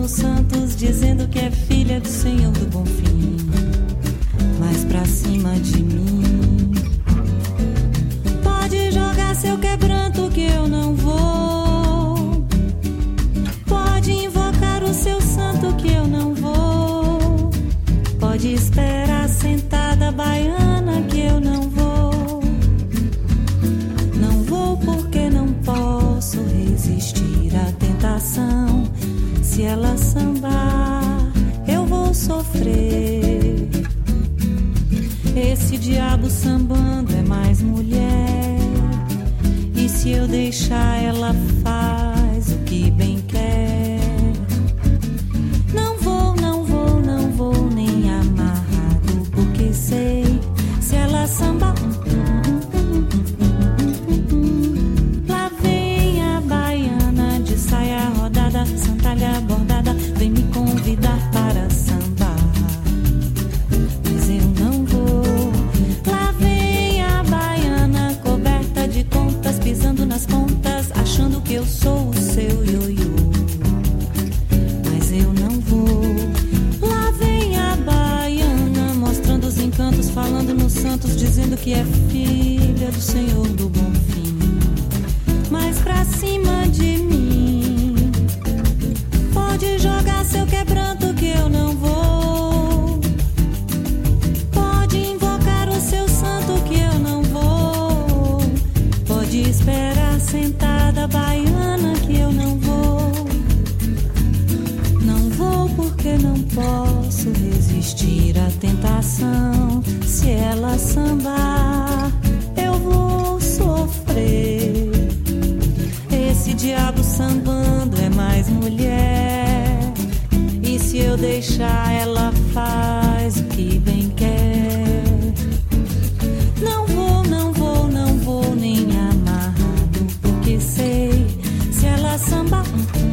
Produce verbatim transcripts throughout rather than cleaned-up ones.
nos santos, dizendo que é filha do Senhor do Bom Fim. Mas pra cima de mim, pode jogar seu quebranto que eu não vou. Pode invocar o seu santo que eu não vou. Pode esperar sentada baiana que eu não vou. Não vou porque não posso resistir à tentação. Se ela sambar, eu vou sofrer. Esse diabo sambando é mais mulher. E se eu deixar, ela faz o que bem quer. Não vou, não vou, não vou nem amarrado, porque sei, se ela sambar, lá vem a baiana de saia rodada, sandália bordada, vem me convidar para sambar. Mas eu não vou. Lá vem a baiana coberta de contas, pisando nas pontas, achando que eu sou o seu ioiô. Mas eu não vou. Lá vem a baiana mostrando os encantos, falando nos santos, dizendo que é filha do Senhor do Bom Fim. Mas pra cima de mim, pode jogar seu quebranto que eu não vou. Pode invocar o seu santo que eu não vou. Pode esperar sentada baiana que eu não vou. Não vou porque não posso resistir à tentação. Se ela sambar, eu vou sofrer. Esse diabo sambando é mais mulher. E se eu deixar, ela faz o que bem quer. Não vou, não vou, não vou nem amarrado, porque sei, se ela sambar,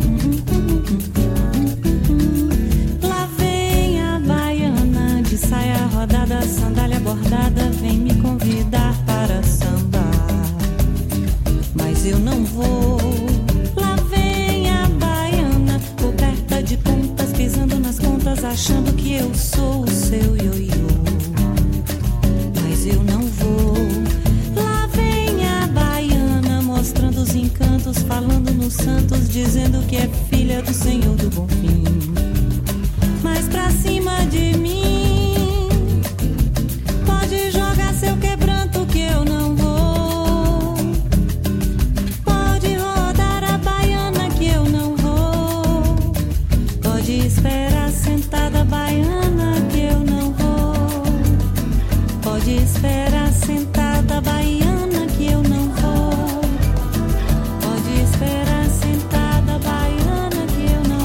lá vem a baiana de saia rodada, sandália bordada, vem me convidar para sambar. Mas eu não vou. Lá vem a baiana coberta de pontas, pisando nas contas, achando que eu sou o seu ioiô. Mas eu não vou. Lá vem a baiana mostrando os encantos, falando nos santos, dizendo que é filha do Senhor do Bom Fim. Mas pra cima de mim, pode jogar seu quebranto que eu não vou. Pode rodar a baiana que eu não vou. Pode esperar sentada baiana que eu não vou. Pode esperar sentada baiana que eu não vou. Pode esperar sentada baiana que eu não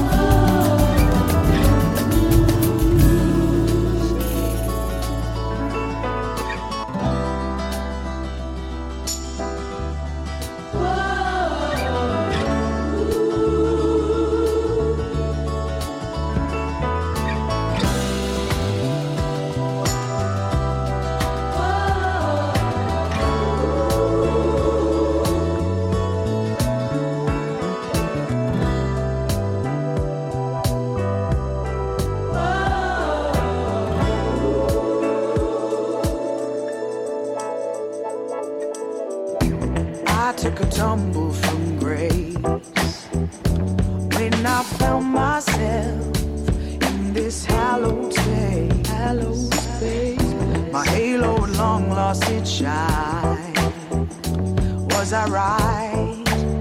I took a tumble from grace when I found myself in this hallowed space. Hallowed space. My halo had long lost its shine. Was I right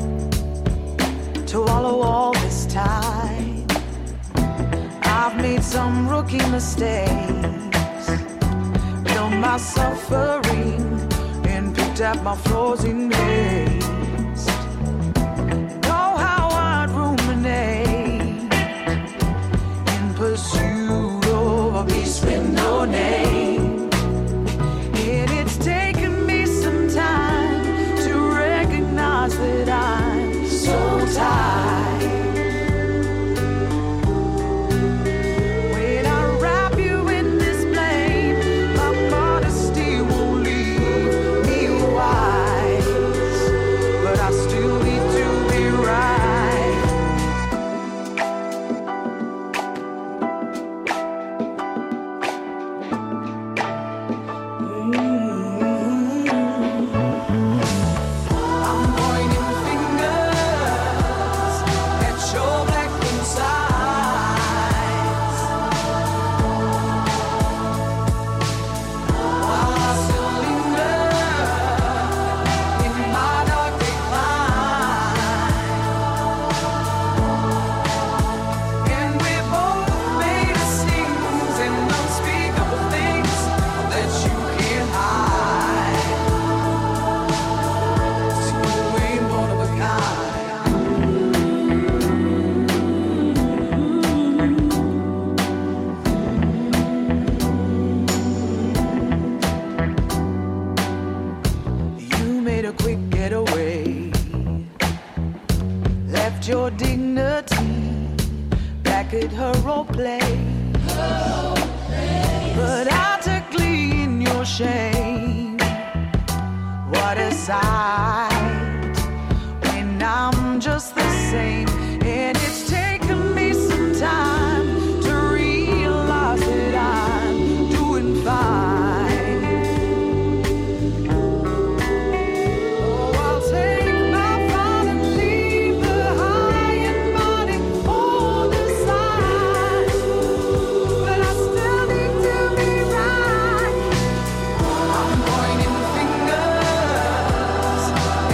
to wallow all this time? I've made some rookie mistakes, felt my suffering, at my flaws in haste. Know how I'd ruminate in pursuit of a peace with no name. And it's taken me some time to recognize that I'm so tired. Wise. left your dignity back at her role play. But I took glee in your shame. What a sight when I'm just the same. And it's taken me some time to realize that I'm doing fine. Oh, I'll take my fun and leave the high and mighty on the side. But I still need to be right. I'm pointing fingers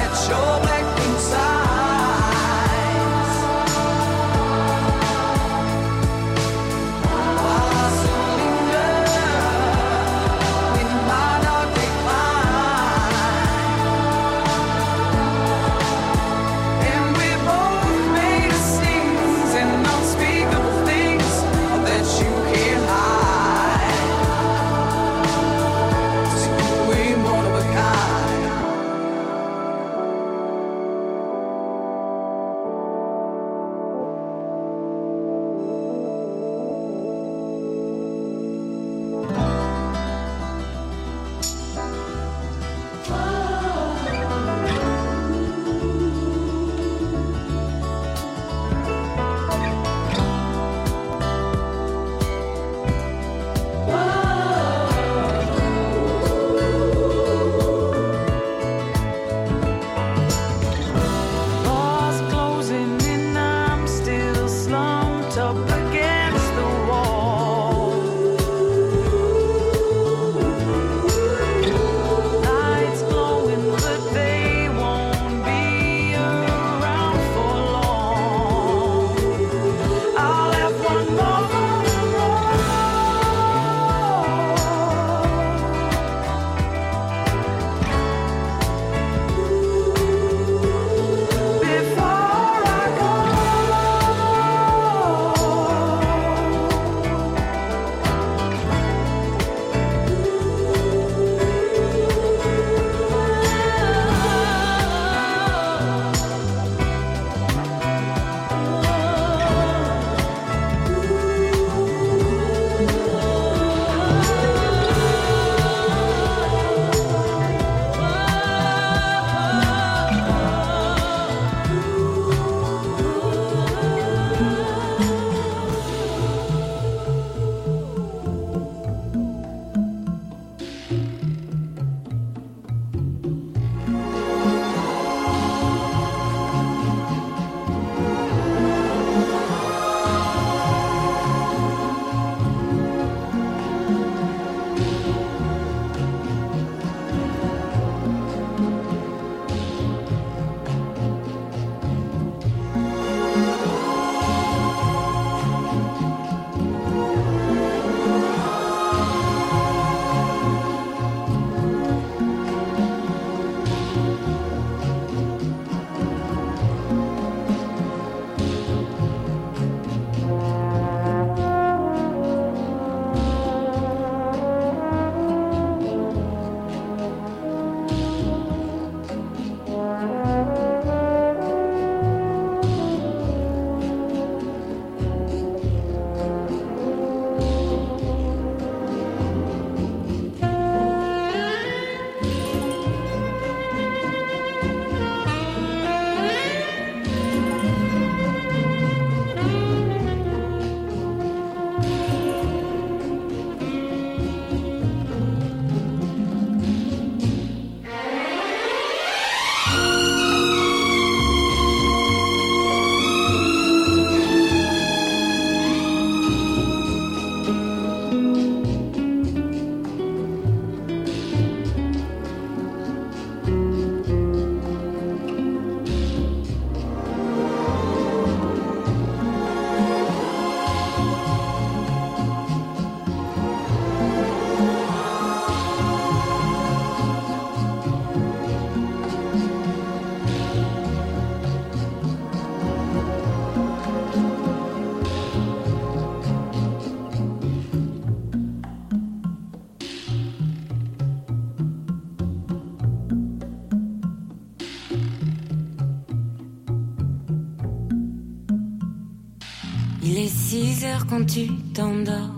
Il est six heures quand tu t'endors.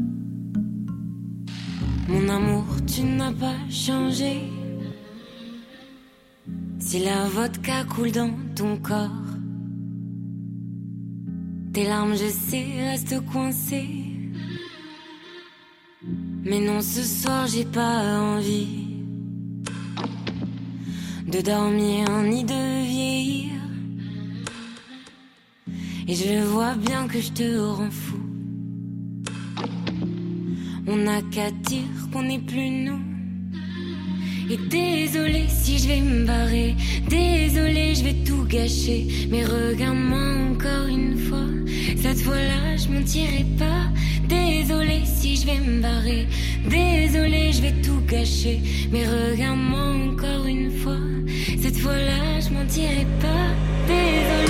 Mon amour, tu n'as pas changé. Si la vodka coule dans ton corps, tes larmes, je sais, restent coincées. Mais non, ce soir, j'ai pas envie de dormir ni de vieillir. Et je vois bien que je te rends fou. On n'a qu'à dire qu'on n'est plus nous. Et désolé si je vais me barrer, désolé je vais tout gâcher. Mais regarde-moi encore une fois, cette fois-là je mentirai pas. Désolé si je vais me barrer, désolé je vais tout gâcher. Mais regarde-moi encore une fois, cette fois-là je mentirai pas. Désolé.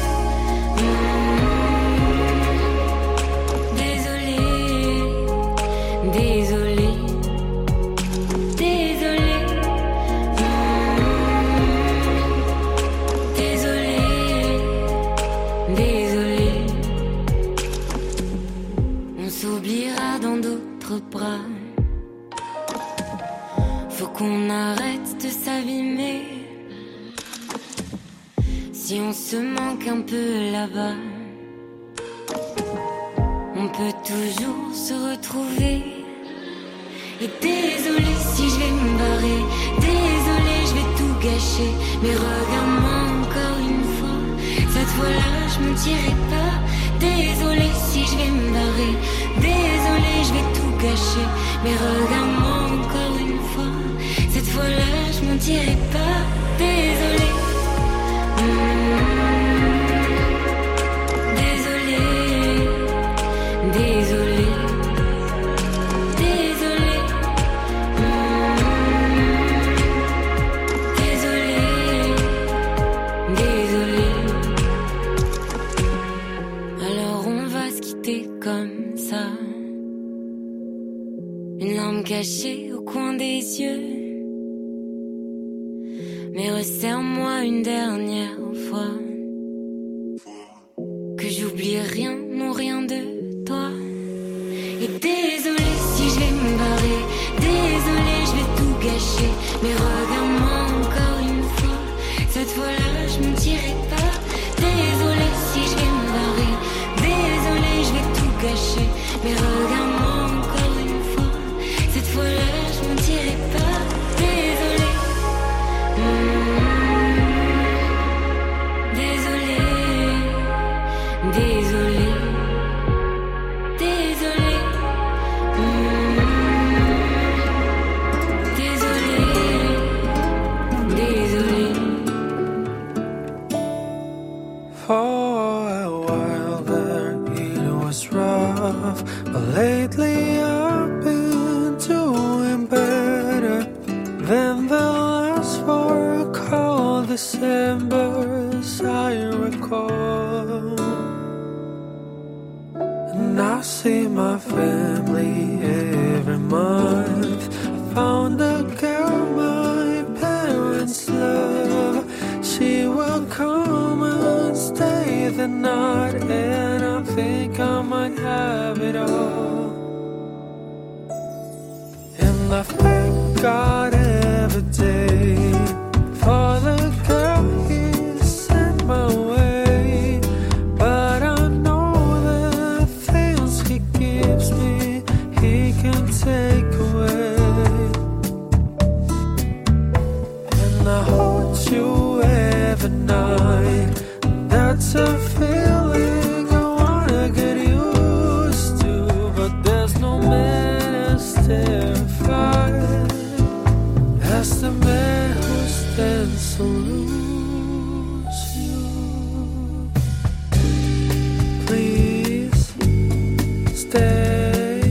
Désolé, désolé, désolé, désolé, désolé. On s'oubliera dans d'autres bras. Faut qu'on arrête de s'abîmer. Si on se manque un peu là-bas, on peut toujours se retrouver. Et désolé si je vais me barrer, désolé je vais tout gâcher. Mais regarde-moi encore une fois, cette fois-là je mentirai pas. Désolé si je vais me barrer, désolé je vais tout gâcher. Mais regarde-moi encore une fois, cette fois-là je mentirai pas. Désolé. Désolé, désolé, désolé, désolé, désolé. Alors on va se quitter comme ça, une larme cachée au coin des yeux. Mais resserre-moi une dernière fois, que j'oublie rien, non rien de toi. Et désolé si je vais me barrer, désolé je vais tout gâcher. Mais regarde-moi encore une fois, cette fois-là je mentirai pas. Désolé si je vais me barrer, désolé je vais tout gâcher. Mais regarde-moi encore une fois, cette fois-là je mentirai pas. Désolé. Désolé, désolé, désolé, désolé, désolé. For a while there it was rough, but lately I've been doing better than the last four cold Decembers I recall. And I see my family every month. I found a girl my parents love. She will come and stay the night, and I think I might have it all. And I thank God every day for the girl He sent my way. But I know the things He gives me, He can take away. And I hold you every night. That's a feeling I wanna get used to, but there's no man as terrified as the man who stands to lose you. Please stay.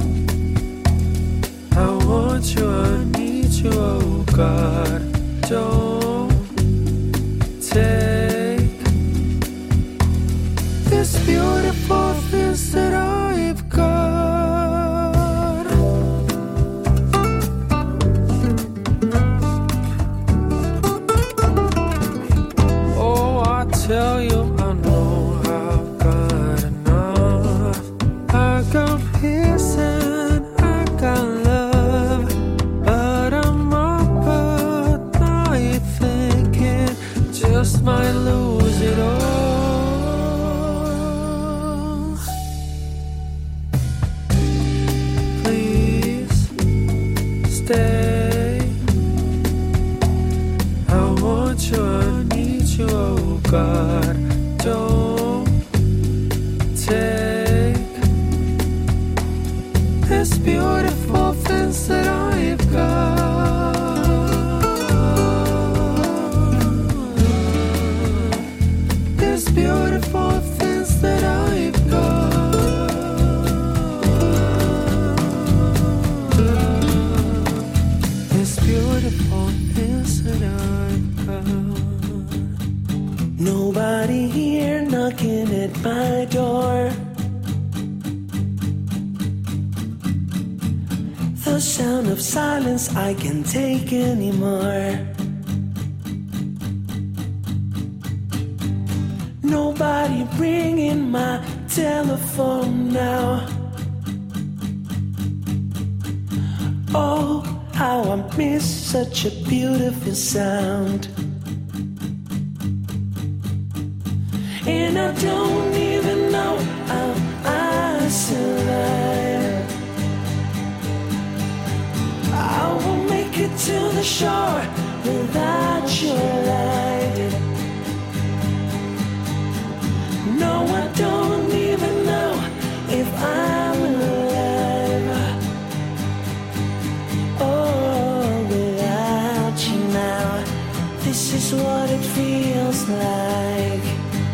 I want you, I need you, oh God. Don't take just might lose it all. Please stay. I want you, I need you, oh God. Don't take this beautiful things that I've got. This beautiful things that I've got. This beautiful things that I've got. Nobody here knocking at my door. The sound of silence I can't take anymore. Nobody ringing my telephone now. Oh, how I miss such a beautiful sound. And I don't even know how I survive. I won't make it to the shore without your light. No, I don't even know if I'm alive. Oh, without you now, this is what it feels like.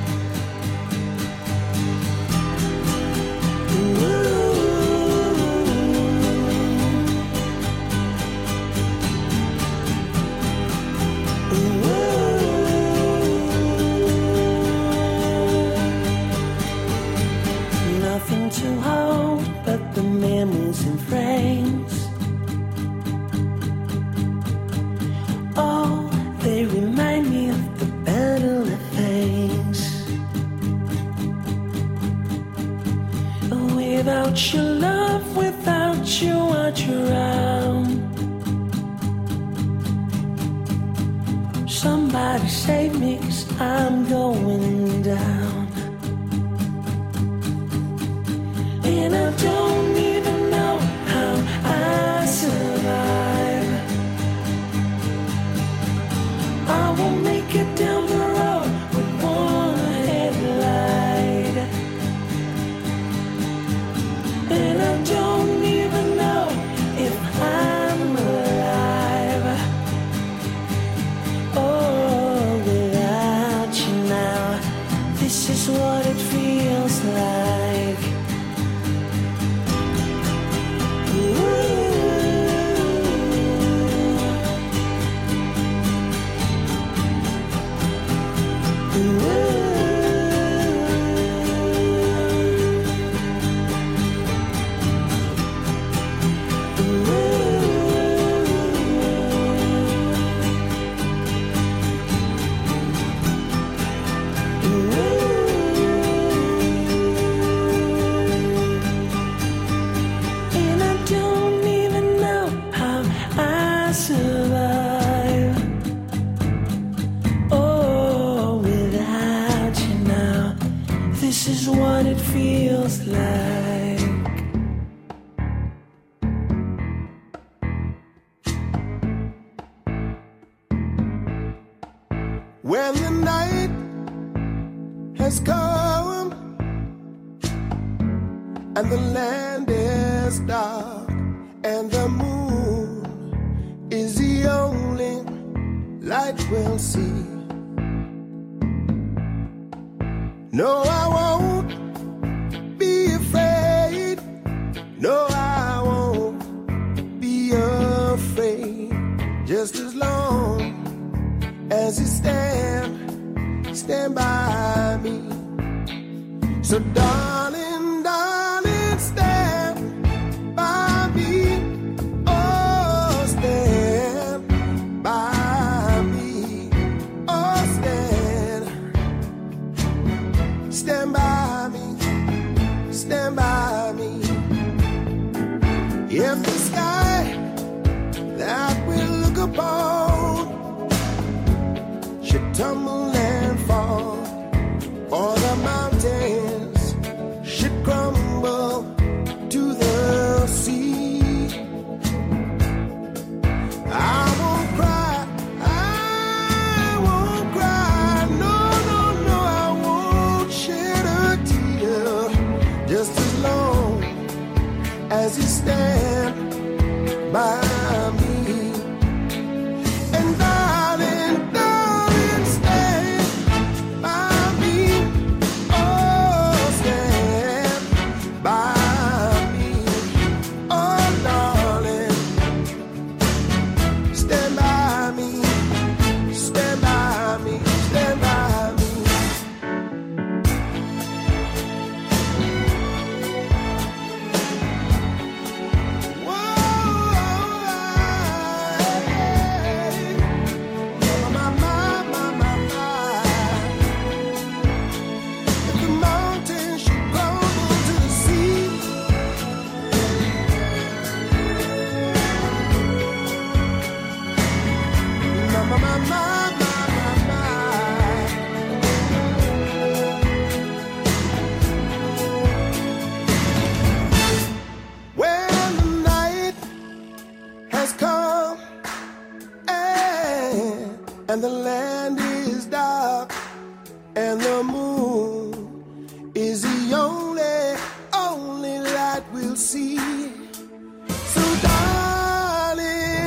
To hold but the memories and frames. Oh, they remind me of the battle of things. Without your love, without you, I'd drown. Somebody save me, 'cause I'm going down. And I don't even know how I survive. I won't make it down the road with one headlight. And I don't even know if I'm alive. Oh, without you now, this is what it feels like. This is what it feels like. When the night has come and the land is dark and the moon is the only light we'll see. No, I won't be afraid. No, I won't be afraid. Just as long as you stand, stand by me. So darling, darling, stand by me. Oh, stand by me. Oh, stand. Stand by me. Stand by me. If the sky that we look upon should tumble and fall, or the mountains should crumble to the sea. I won't cry, I won't cry, no, no, no, I won't shed a tear, just as long as you stand by me. And darling, darling, stand by me. Oh, stand by me. Oh, darling, stand by me. Stand by me. Stand by me. When the night has come and, and the land is dark and the moon is the only, only light we'll see. So darling,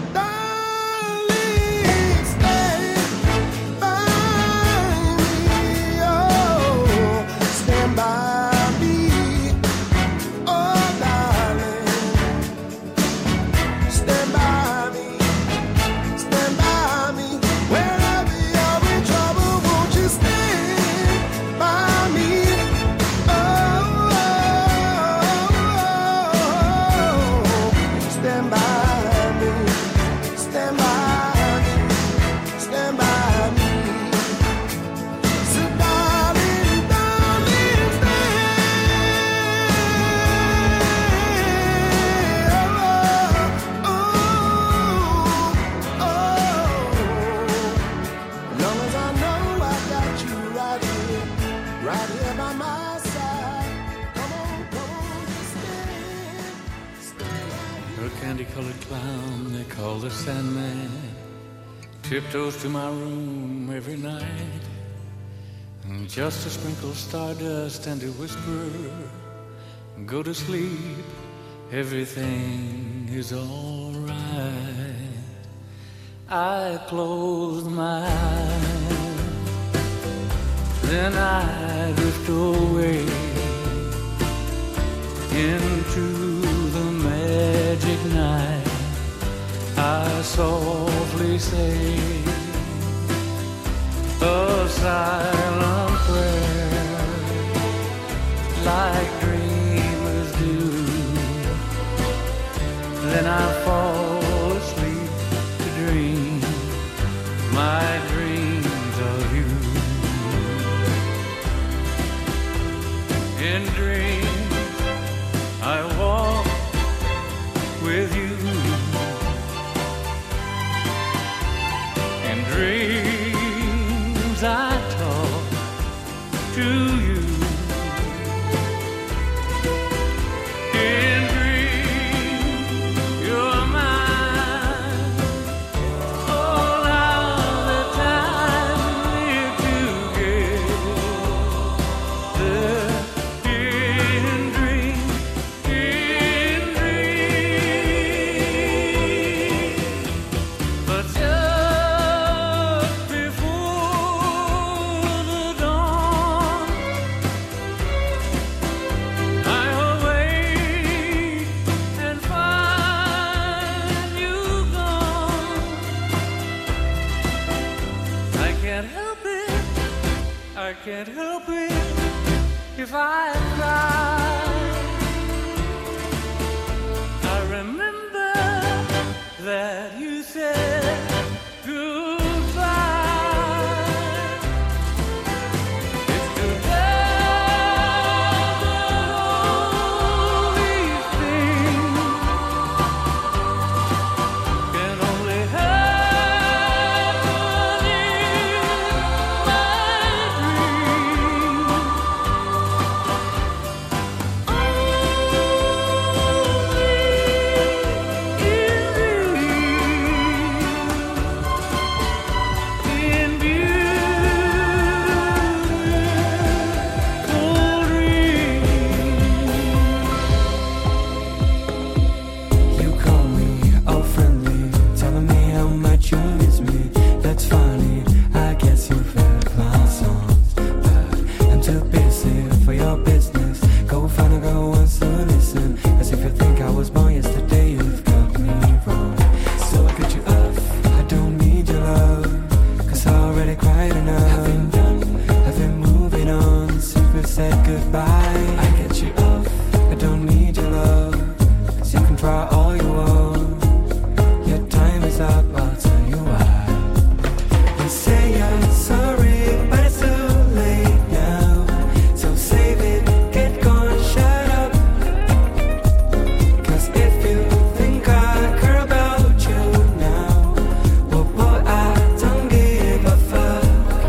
darling, stand by me. Oh, stand by me. Oh, darling, stand by me. Stand by me. Wherever you're in trouble, won't you stand by me? Oh, stand by me. Stand by me. Stand by me. So darling, darling, stand. Oh, oh, oh. Long as I know I got you right here, right here by my side. Come on, come on, just stand, stand. A candy-colored clown they call the Sandman tiptoes to my room every night, and just to sprinkle stardust and to whisper, go to sleep, everything is all right. I close my eyes, then I drift away into the magic night. I softly say a silent prayer, like dreamers do. Then I fall asleep to dream my dreams of you. In dreams I walk with you. In dreams I talk to you. In dreams you're mine. All of the time we're together. In dreams, in dreams. But just before the dawn, I awake and find you gone. I can't help it, I can't help it if I cry. I remember that you said goodbye. It's too bad that all these things can only happen in cried enough. I've been done, I've been moving on since we said goodbye. I get you off, I don't need your love, 'cause you can try all you want. Your time is up, I'll tell you why. You say you're sorry, but it's too late now. So save it, get gone, shut up. 'Cause if you think I care about you now, well boy, I don't give a fuck.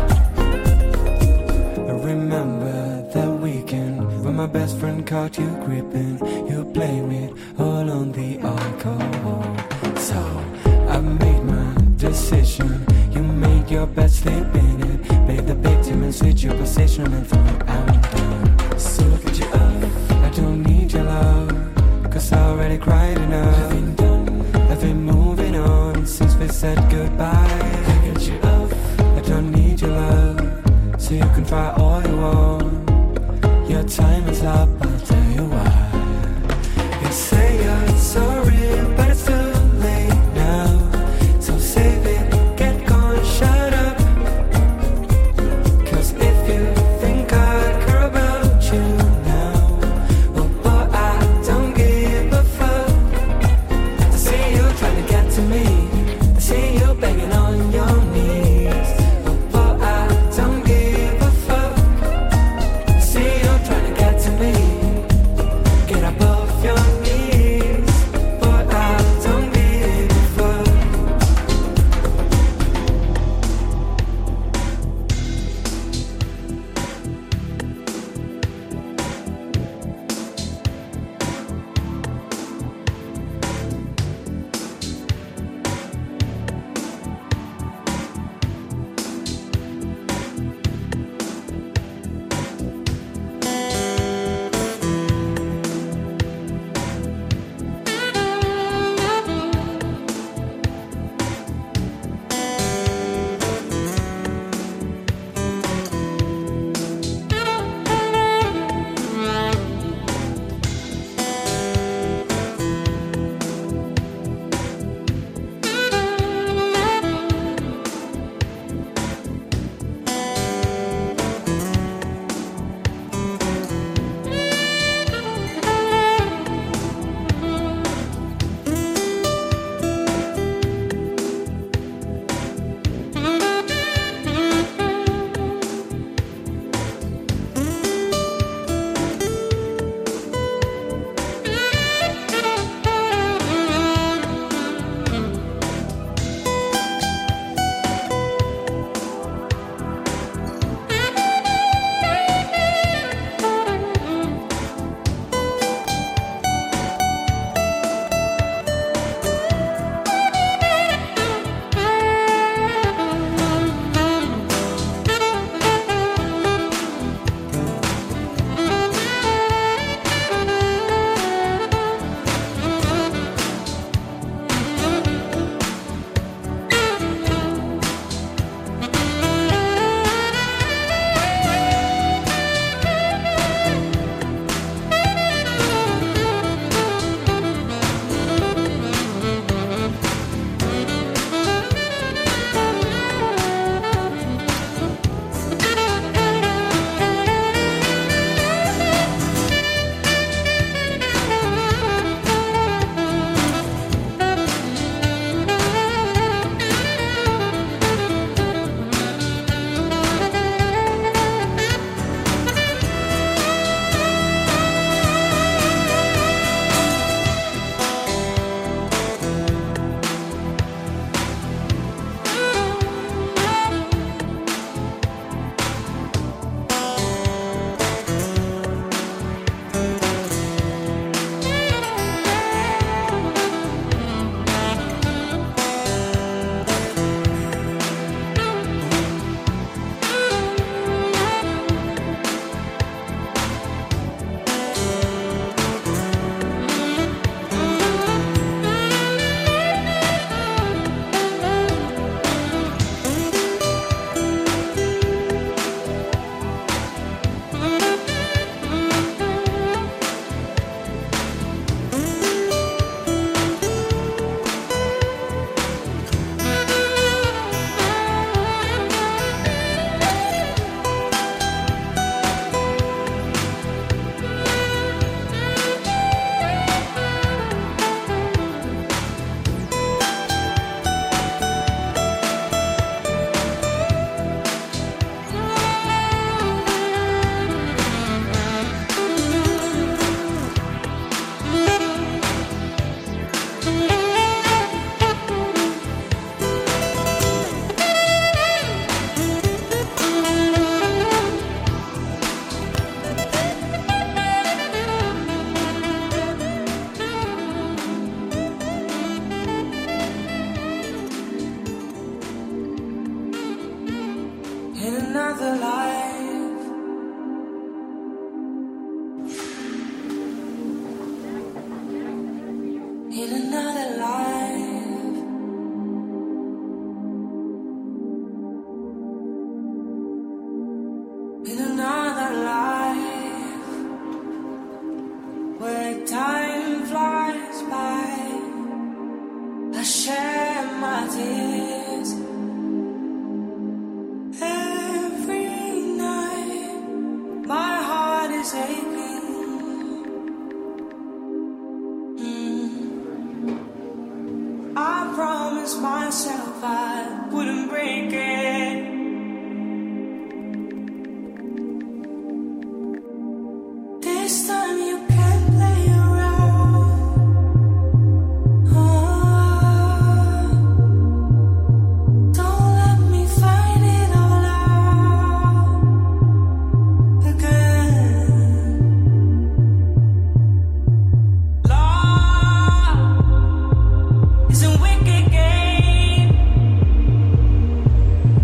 I remember that weekend when my best friend caught you creeping. You blame it all on the alcohol. So I made my decision, you made your bed, sleep in it. Play the victim and switch your position and throw it out down. So look at you up, I don't need your love, 'cause I already cried enough. I've been done, I've been moving on since we said goodbye. I get you up, I don't need your love, so you can try all you want. Your time is up, I'll tell you why. You say you're sorry, but it's too late now. So save it, get gone, shut up. 'Cause if you think I care about you now, well boy, I don't give a fuck. I see you trying to get to me, I see you begging on your knees. Well boy, I don't give a fuck. I see you trying to get to me. in another life. In another life. In another life, where time flies by, I share my tears. Every night, my heart is aching. Mm. I promised myself I wouldn't break it. This time you can't play around. Oh, don't let me find it all out again. Love is a wicked game.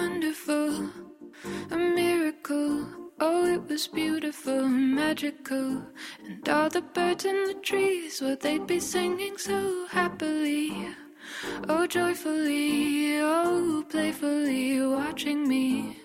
wonderful, a miracle. Oh, it was beautiful, magical. And all the birds in the trees, well, they'd be singing so happily. Oh, joyfully, oh, playfully, watching me.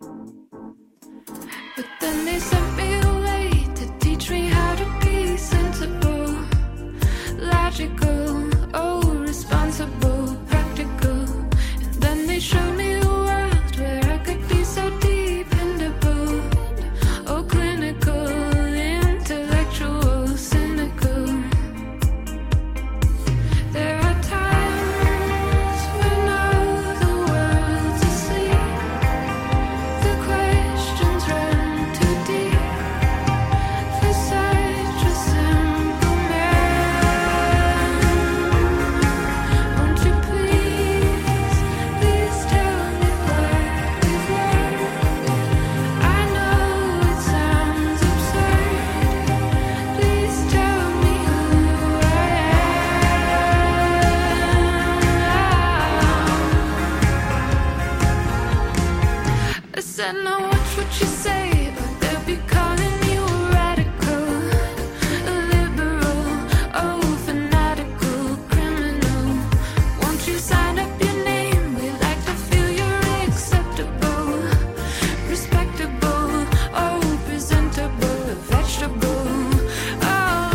But then they sent me away to teach me how to be sensible, logical, oh, responsible, practical. And then they showed me a world where I could be so dependable, oh, clinical, intellectual, cynical. There are times when all the world's asleep, the questions run too deep for such a simple man. Won't you please, please tell me what you've learned? I know it sounds absurd. Please tell me who I am. I said, now watch what you say, or they'll be calling you a radical, a liberal, oh, fanatical, criminal. Won't you sign up your name? We'd like to feel you're acceptable, respectable, oh, presentable, a vegetable. Oh,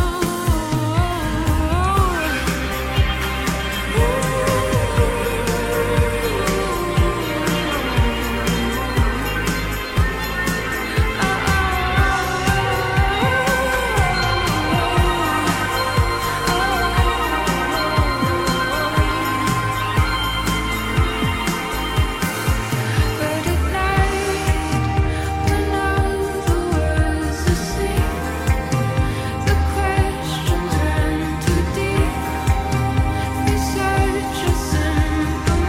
but at night, when all the world's asleep, the questions run too deep for such a simple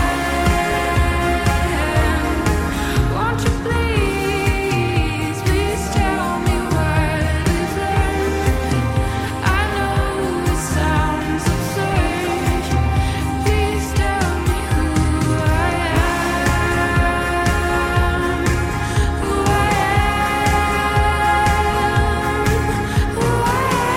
man. Won't you please, please tell me what you've learned? I know it sounds absurd. Please tell me who I am, who I am, who I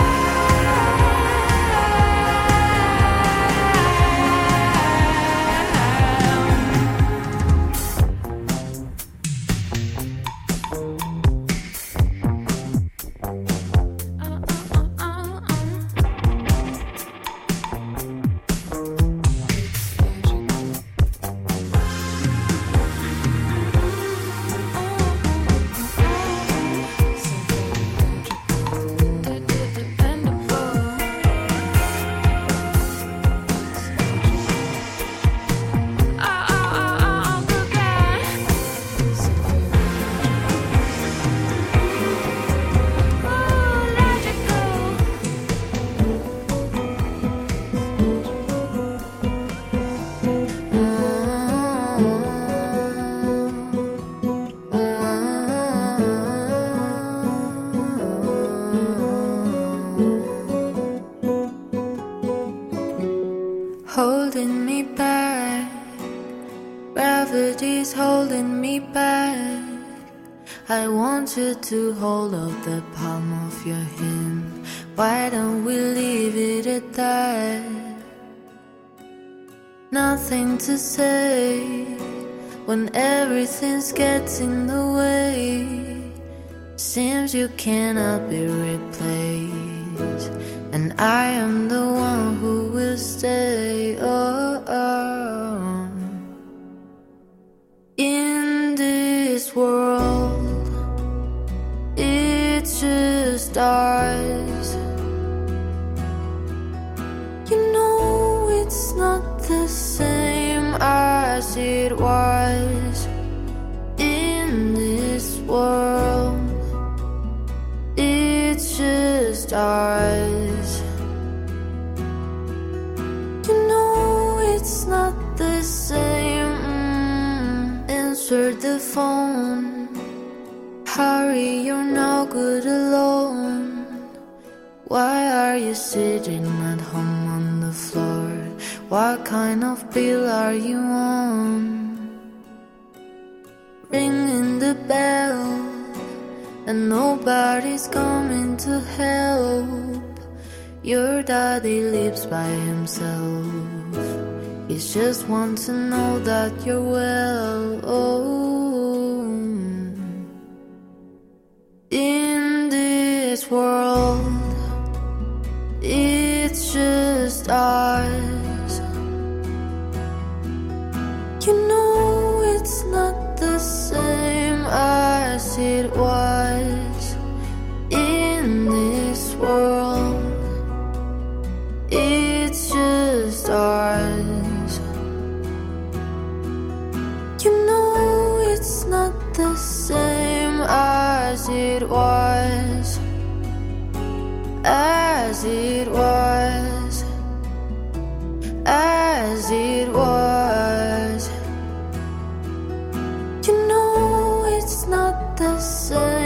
holding me back. Gravity's holding me back. I want you to hold up the palm of your hand. Why don't we leave it at that? Nothing to say when everything's gets in the way. Seems you cannot be replaced, and I am the one who will stay. Oh, oh. In this world, it's just ours. You know it's not the same as it was. In this world, it's just ours. You know it's not the same. Mm, answer the phone. Hurry, you're no good alone. Why are you sitting at home on the floor? What kind of bill are you on? ringing the bell, and nobody's coming to help. Your daddy lives by himself. He just wants to know that you're well. Oh, in this world, it's just us. You know it's not the same as it was. In this world, it's just ours. You know it's not the same as it was. As it was. As it was. You know it's not the same.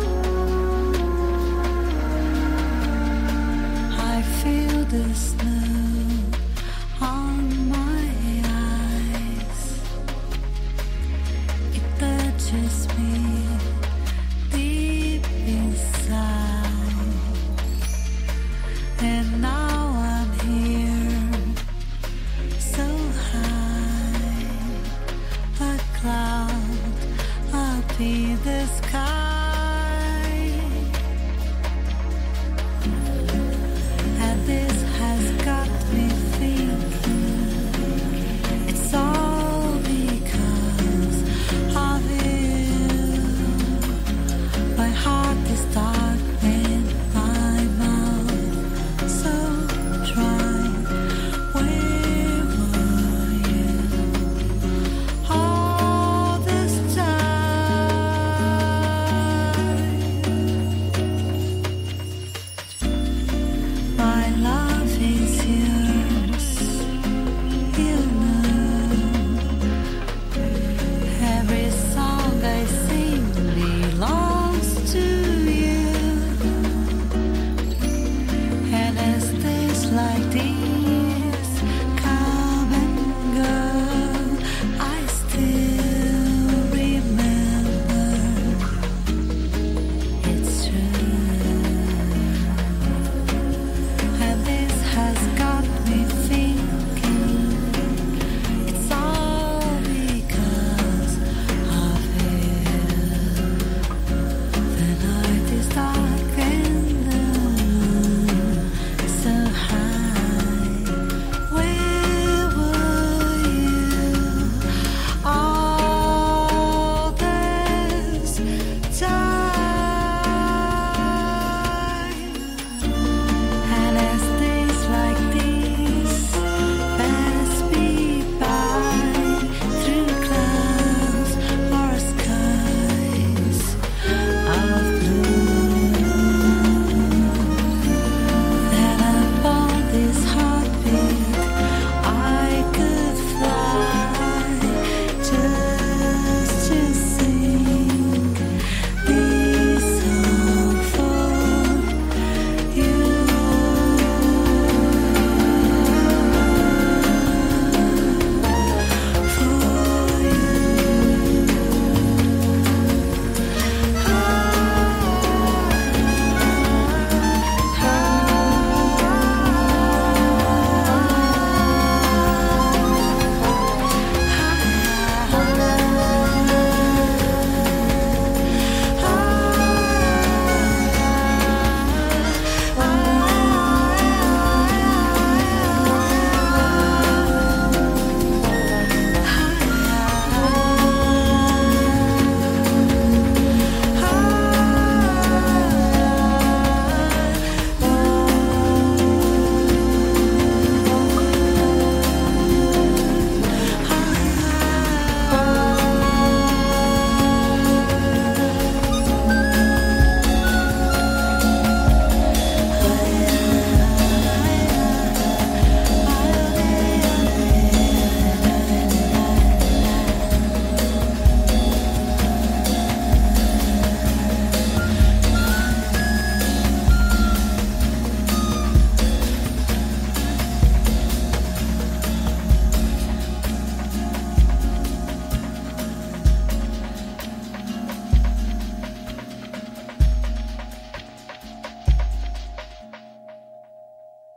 This night